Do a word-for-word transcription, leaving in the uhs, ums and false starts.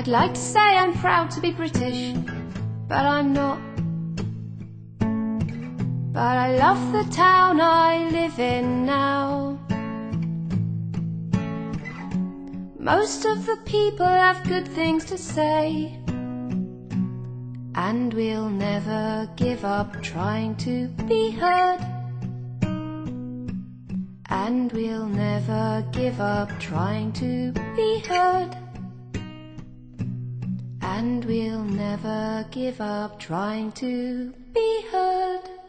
I'd like to say I'm proud to be British, but I'm not. But I love the town I live in now. Most of the people have good things to say, and we'll never give up trying to be heard. And we'll never give up trying to be heard. And we'll never give up trying to be heard.